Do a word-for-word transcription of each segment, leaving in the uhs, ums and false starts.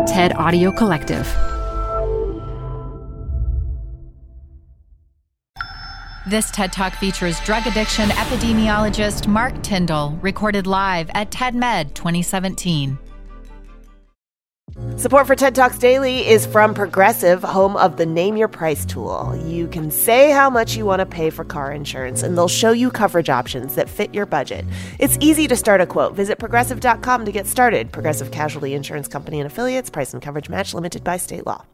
TED Audio Collective. This TED Talk features drug addiction epidemiologist Mark Tyndall, recorded live at TEDMed twenty seventeen. Support for TED Talks Daily is from Progressive, home of the Name Your Price tool. You can say how much you want to pay for car insurance, and they'll show you coverage options that fit your budget. It's easy to start a quote. Visit progressive dot com to get started. Progressive Casualty Insurance Company and Affiliates. Price and coverage match limited by state law.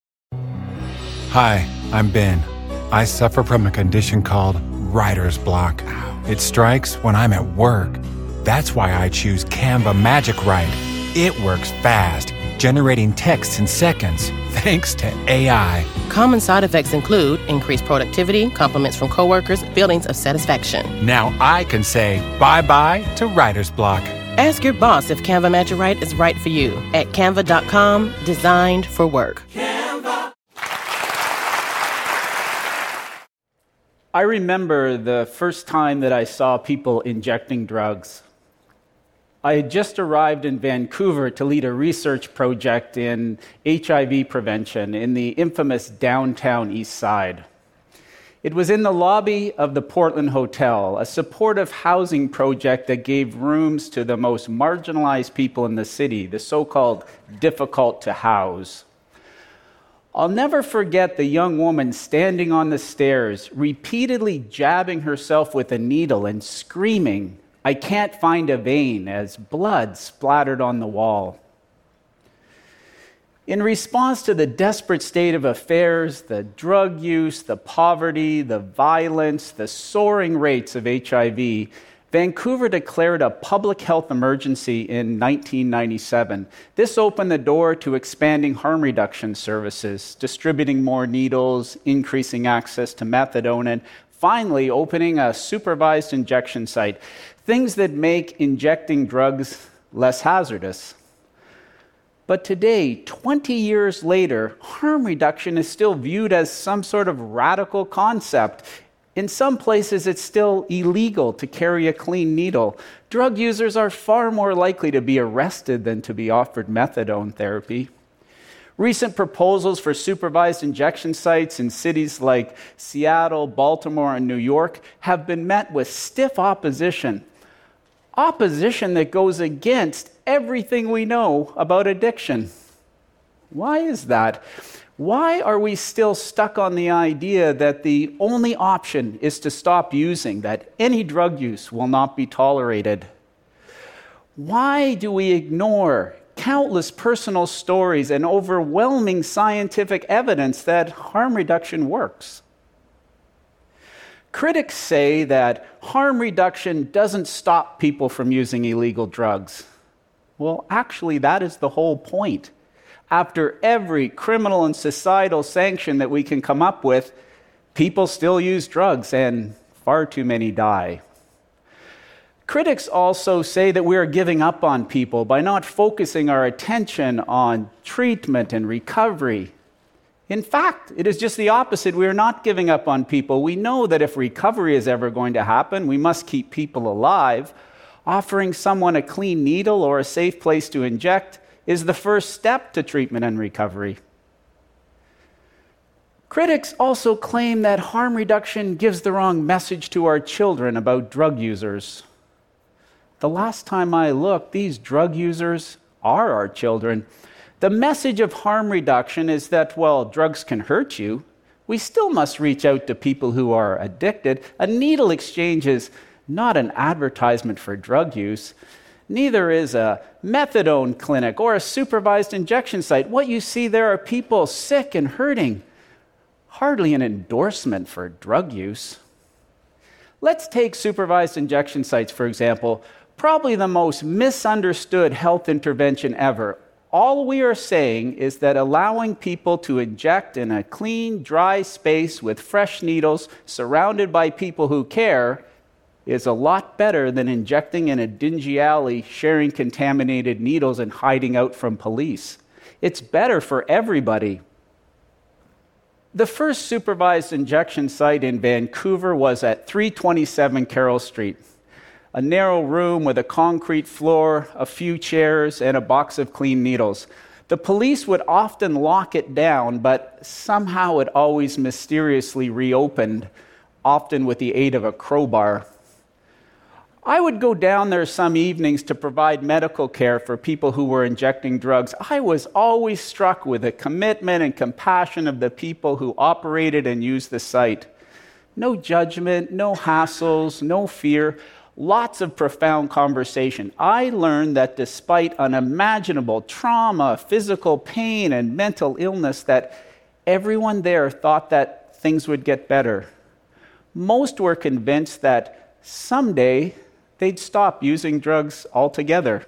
Hi, I'm Ben. I suffer from a condition called writer's block. It strikes when I'm at work. That's why I choose Canva Magic Write. It works fast, generating text in seconds, thanks to A I. Common side effects include increased productivity, compliments from coworkers, feelings of satisfaction. Now I can say bye-bye to writer's block. Ask your boss if Canva Magic Write is right for you at canva dot com, designed for work. I remember the first time that I saw people injecting drugs. I had just arrived in Vancouver to lead a research project in H I V prevention in the infamous downtown East Side. It was in the lobby of the Portland Hotel, a supportive housing project that gave rooms to the most marginalized people in the city, the so-called difficult to house. I'll never forget the young woman standing on the stairs, repeatedly jabbing herself with a needle and screaming, "I can't find a vein," as blood splattered on the wall. In response to the desperate state of affairs, the drug use, the poverty, the violence, the soaring rates of H I V, Vancouver declared a public health emergency in nineteen ninety-seven. This opened the door to expanding harm reduction services, distributing more needles, increasing access to methadone, and finally opening a supervised injection site, things that make injecting drugs less hazardous. But today, twenty years later, harm reduction is still viewed as some sort of radical concept. In some places, it's still illegal to carry a clean needle. Drug users are far more likely to be arrested than to be offered methadone therapy. Recent proposals for supervised injection sites in cities like Seattle, Baltimore, and New York have been met with stiff opposition. Opposition that goes against everything we know about addiction. Why is that? Why are we still stuck on the idea that the only option is to stop using, that any drug use will not be tolerated? Why do we ignore countless personal stories and overwhelming scientific evidence that harm reduction works? Critics say that harm reduction doesn't stop people from using illegal drugs. Well, actually, that is the whole point. After every criminal and societal sanction that we can come up with, people still use drugs and far too many die. Critics also say that we are giving up on people by not focusing our attention on treatment and recovery. In fact, it is just the opposite. We are not giving up on people. We know that if recovery is ever going to happen, we must keep people alive. Offering someone a clean needle or a safe place to inject is the first step to treatment and recovery. Critics also claim that harm reduction gives the wrong message to our children about drug users. The last time I looked, these drug users are our children. The message of harm reduction is that, while drugs can hurt you, we still must reach out to people who are addicted. A needle exchange is not an advertisement for drug use. Neither is a methadone clinic or a supervised injection site. What you see there are people sick and hurting. Hardly an endorsement for drug use. Let's take supervised injection sites, for example. Probably the most misunderstood health intervention ever. All we are saying is that allowing people to inject in a clean, dry space with fresh needles, surrounded by people who care, is a lot better than injecting in a dingy alley, sharing contaminated needles, and hiding out from police. It's better for everybody. The first supervised injection site in Vancouver was at three twenty-seven Carroll Street. A narrow room with a concrete floor, a few chairs, and a box of clean needles. The police would often lock it down, but somehow it always mysteriously reopened, often with the aid of a crowbar. I would go down there some evenings to provide medical care for people who were injecting drugs. I was always struck with the commitment and compassion of the people who operated and used the site. No judgment, no hassles, no fear, lots of profound conversation. I learned that despite unimaginable trauma, physical pain, and mental illness, that everyone there thought that things would get better. Most were convinced that someday they'd stop using drugs altogether.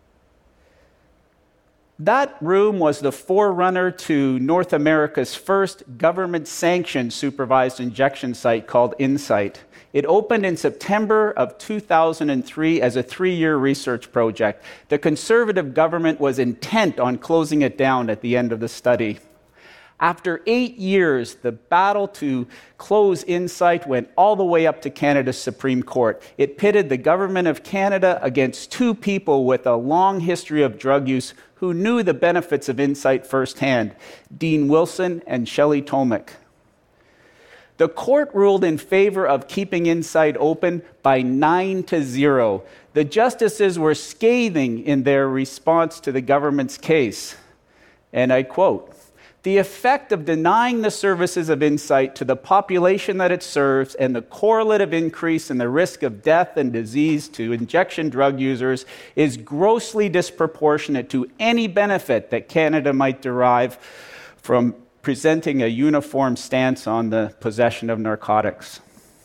That room was the forerunner to North America's first government-sanctioned supervised injection site called Insight. It opened in September of two thousand three as a three-year research project. The conservative government was intent on closing it down at the end of the study. After eight years, the battle to close Insight went all the way up to Canada's Supreme Court. It pitted the government of Canada against two people with a long history of drug use who knew the benefits of Insight firsthand, Dean Wilson and Shelley Tomic. The court ruled in favor of keeping Insight open by nine to zero. The justices were scathing in their response to the government's case. And I quote, "The effect of denying the services of Insight to the population that it serves and the correlative increase in the risk of death and disease to injection drug users is grossly disproportionate to any benefit that Canada might derive from presenting a uniform stance on the possession of narcotics."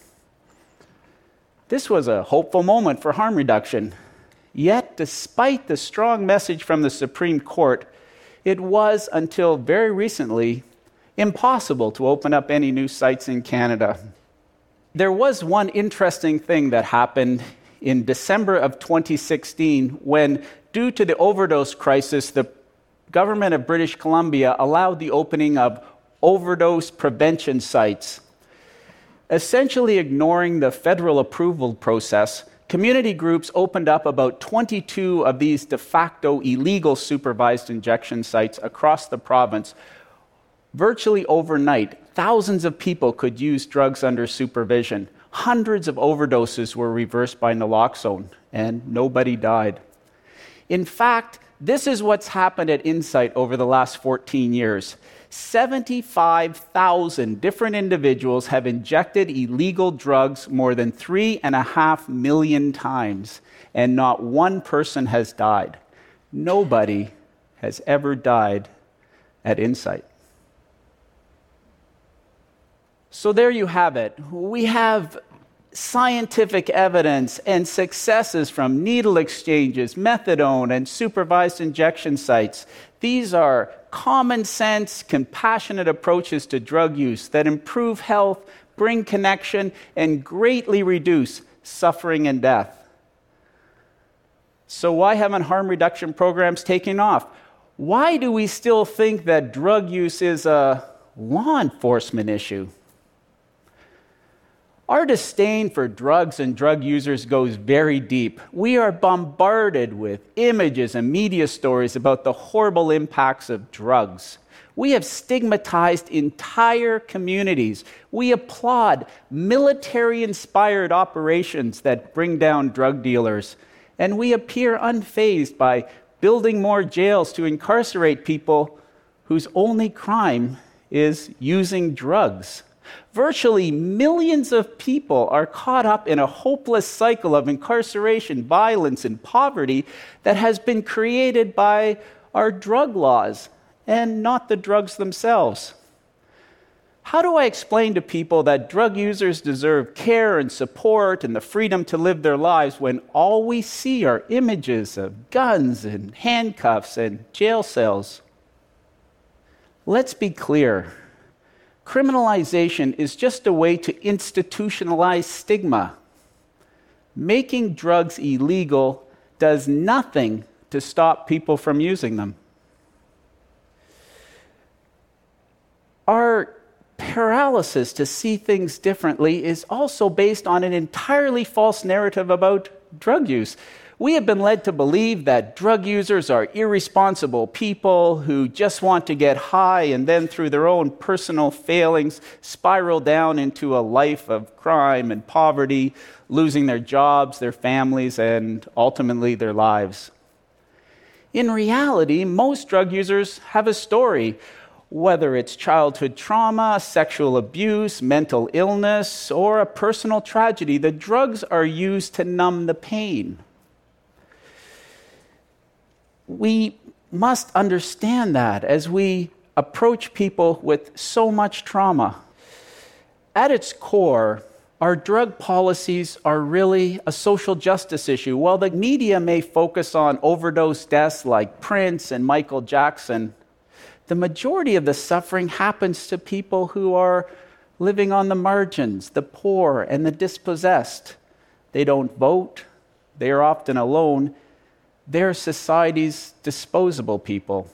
This was a hopeful moment for harm reduction. Yet, despite the strong message from the Supreme Court, it was, until very recently, impossible to open up any new sites in Canada. There was one interesting thing that happened in December of twenty sixteen when, due to the overdose crisis, the government of British Columbia allowed the opening of overdose prevention sites. Essentially ignoring the federal approval process, community groups opened up about twenty-two of these de facto illegal supervised injection sites across the province. Virtually overnight, thousands of people could use drugs under supervision. Hundreds of overdoses were reversed by naloxone, and nobody died. In fact, this is what's happened at Insight over the last fourteen years. seventy-five thousand different individuals have injected illegal drugs more than three and a half million times, and not one person has died. Nobody has ever died at Insight. So there you have it. We have scientific evidence and successes from needle exchanges, methadone, and supervised injection sites. These are common sense, compassionate approaches to drug use that improve health, bring connection, and greatly reduce suffering and death. So why haven't harm reduction programs taken off? Why do we still think that drug use is a law enforcement issue? Our disdain for drugs and drug users goes very deep. We are bombarded with images and media stories about the horrible impacts of drugs. We have stigmatized entire communities. We applaud military-inspired operations that bring down drug dealers. And we appear unfazed by building more jails to incarcerate people whose only crime is using drugs. Virtually millions of people are caught up in a hopeless cycle of incarceration, violence, and poverty that has been created by our drug laws and not the drugs themselves. How do I explain to people that drug users deserve care and support and the freedom to live their lives when all we see are images of guns and handcuffs and jail cells? Let's be clear. Criminalization is just a way to institutionalize stigma. Making drugs illegal does nothing to stop people from using them. Our paralysis to see things differently is also based on an entirely false narrative about drug use. We have been led to believe that drug users are irresponsible people who just want to get high and then through their own personal failings spiral down into a life of crime and poverty, losing their jobs, their families, and ultimately their lives. In reality, most drug users have a story, whether it's childhood trauma, sexual abuse, mental illness, or a personal tragedy. The drugs are used to numb the pain. We must understand that as we approach people with so much trauma. At its core, our drug policies are really a social justice issue. While the media may focus on overdose deaths like Prince and Michael Jackson, the majority of the suffering happens to people who are living on the margins, the poor and the dispossessed. They don't vote. They are often alone. They're society's disposable people.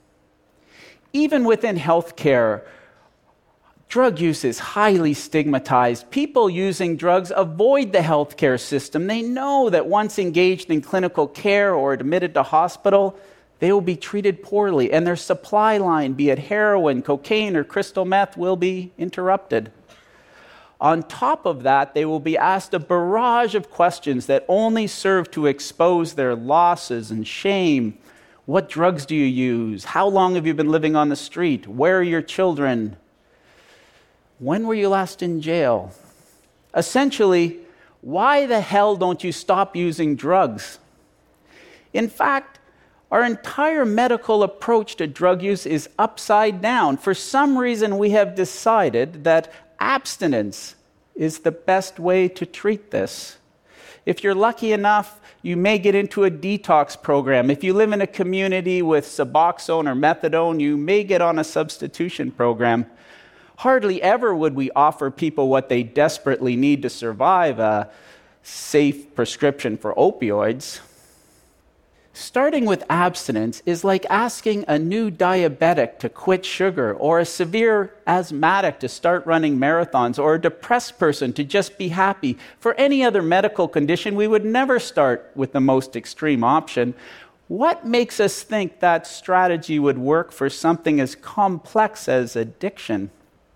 Even within healthcare, drug use is highly stigmatized. People using drugs avoid the healthcare system. They know that once engaged in clinical care or admitted to hospital, they will be treated poorly, and their supply line, be it heroin, cocaine, or crystal meth, will be interrupted. On top of that, they will be asked a barrage of questions that only serve to expose their losses and shame. What drugs do you use? How long have you been living on the street? Where are your children? When were you last in jail? Essentially, why the hell don't you stop using drugs? In fact, our entire medical approach to drug use is upside down. For some reason, we have decided that abstinence is the best way to treat this. If you're lucky enough, you may get into a detox program. If you live in a community with Suboxone or methadone, you may get on a substitution program. Hardly ever would we offer people what they desperately need to survive, a safe prescription for opioids. Starting with abstinence is like asking a new diabetic to quit sugar, or a severe asthmatic to start running marathons, or a depressed person to just be happy. For any other medical condition, we would never start with the most extreme option. What makes us think that strategy would work for something as complex as addiction?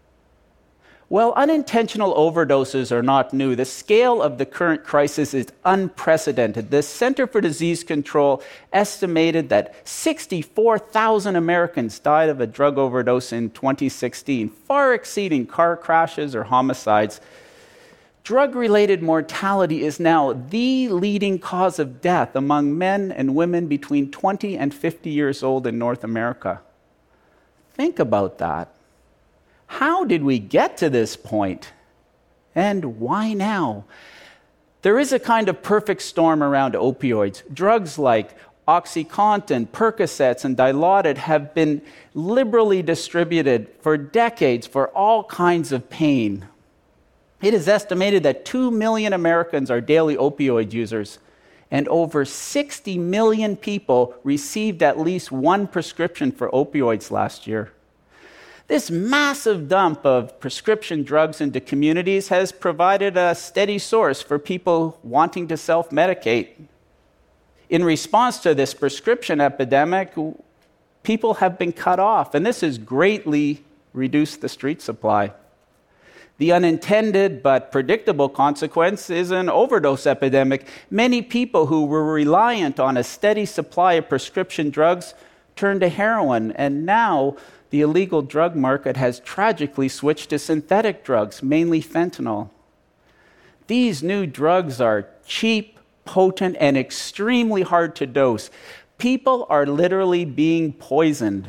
Well, unintentional overdoses are not new. The scale of the current crisis is unprecedented. The Center for Disease Control estimated that sixty-four thousand Americans died of a drug overdose in twenty sixteen, far exceeding car crashes or homicides. Drug-related mortality is now the leading cause of death among men and women between twenty and fifty years old in North America. Think about that. How did we get to this point? And why now? There is a kind of perfect storm around opioids. Drugs like OxyContin, Percocets, and Dilaudid have been liberally distributed for decades for all kinds of pain. It is estimated that two million Americans are daily opioid users, and over sixty million people received at least one prescription for opioids last year. This massive dump of prescription drugs into communities has provided a steady source for people wanting to self-medicate. In response to this prescription epidemic, people have been cut off, and this has greatly reduced the street supply. The unintended but predictable consequence is an overdose epidemic. Many people who were reliant on a steady supply of prescription drugs turned to heroin, and now the illegal drug market has tragically switched to synthetic drugs, mainly fentanyl. These new drugs are cheap, potent, and extremely hard to dose. People are literally being poisoned.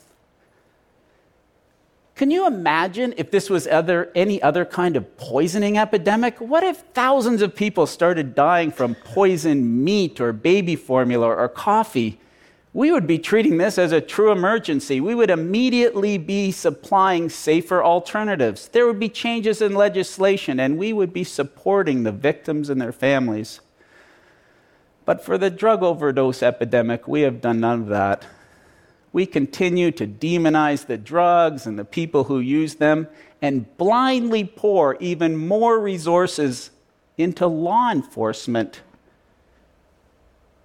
Can you imagine if this was other, any other kind of poisoning epidemic? What if thousands of people started dying from poisoned meat or baby formula or coffee? We would be treating this as a true emergency. We would immediately be supplying safer alternatives. There would be changes in legislation, and we would be supporting the victims and their families. But for the drug overdose epidemic, we have done none of that. We continue to demonize the drugs and the people who use them, and blindly pour even more resources into law enforcement.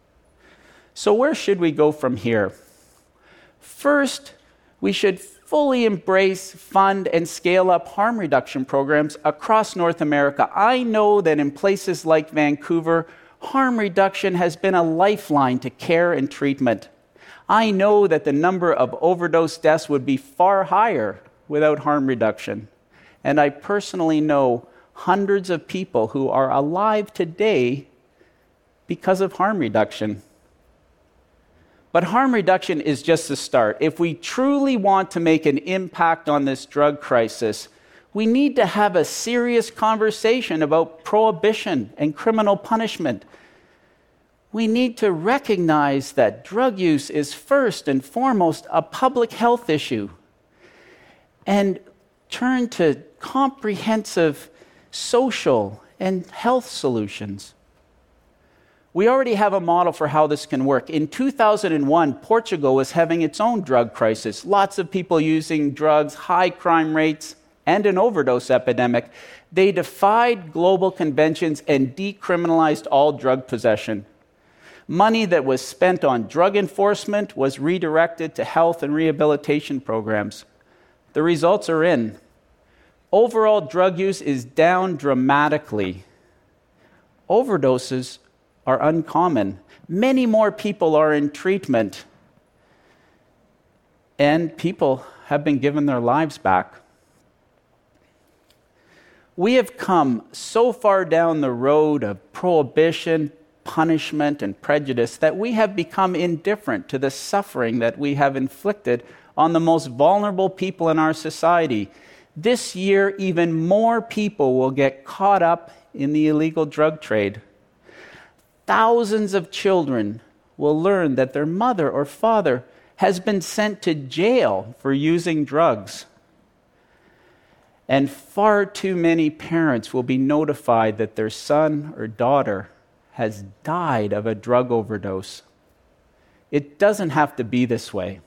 So where should we go from here? First, we should fully embrace, fund, and scale up harm reduction programs across North America. I know that in places like Vancouver, harm reduction has been a lifeline to care and treatment. I know that the number of overdose deaths would be far higher without harm reduction. And I personally know hundreds of people who are alive today because of harm reduction. But harm reduction is just the start. If we truly want to make an impact on this drug crisis, we need to have a serious conversation about prohibition and criminal punishment. We need to recognize that drug use is first and foremost a public health issue and turn to comprehensive social and health solutions. We already have a model for how this can work. In two thousand one, Portugal was having its own drug crisis. Lots of people using drugs, high crime rates, and an overdose epidemic. They defied global conventions and decriminalized all drug possession. Money that was spent on drug enforcement was redirected to health and rehabilitation programs. The results are in. Overall drug use is down dramatically. Overdoses are uncommon. Many more people are in treatment, and people have been given their lives back. We have come so far down the road of prohibition, punishment, and prejudice that we have become indifferent to the suffering that we have inflicted on the most vulnerable people in our society. This year, even more people will get caught up in the illegal drug trade. Thousands of children will learn that their mother or father has been sent to jail for using drugs. And far too many parents will be notified that their son or daughter has died of a drug overdose. It doesn't have to be this way.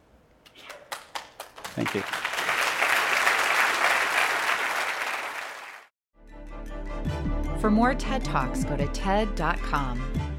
Thank you. For more TED Talks, go to T E D dot com.